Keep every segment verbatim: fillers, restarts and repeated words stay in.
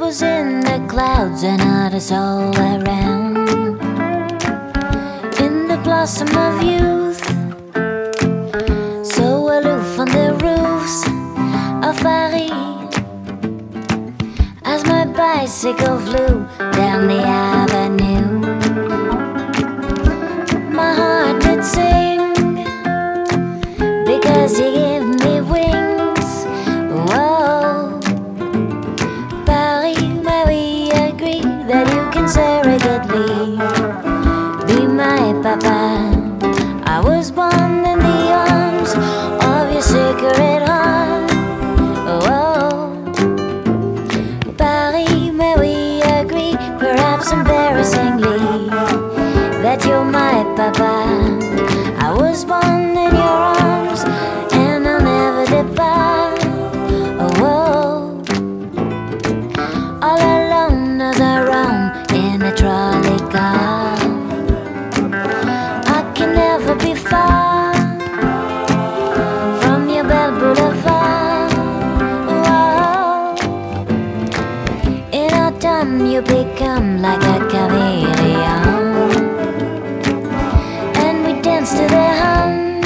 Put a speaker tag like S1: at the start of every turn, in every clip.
S1: was in the clouds and others all around. In the blossom of youth, so aloof on the roofs of Paris, as my bicycle flew down the avenue. My heart did sing because you gave me wings. Whoa, Paris, where we agree that you can surrogately be my papa. I was born in the arms of your sacred heart. Whoa, Paris, where we agree, perhaps embarrassingly, that you're my papa. I was born in your arms and I'll never depart. Whoa, all alone as I roam in a trolley car. I can never be far from your belle boulevard. Whoa, in autumn you become like a chameleon, to the hum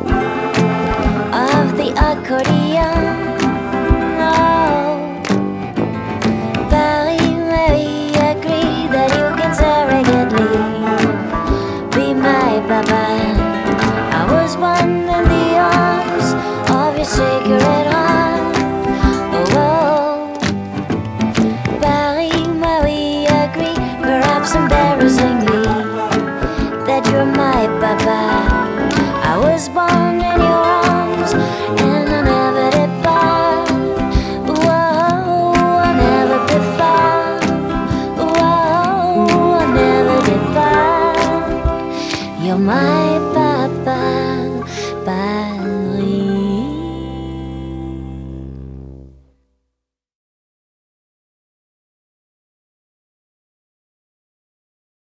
S1: of the accordion. Oh, Paris, where we agree that you can surrogately be my papa. I was born in the arms of your sacred heart. Oh, Paris, where we agree, perhaps embarrassingly, that you're my papa. I was born in your arms and I never depart. Whoa, I never depart. Whoa, I never depart. You're my papa, Paris.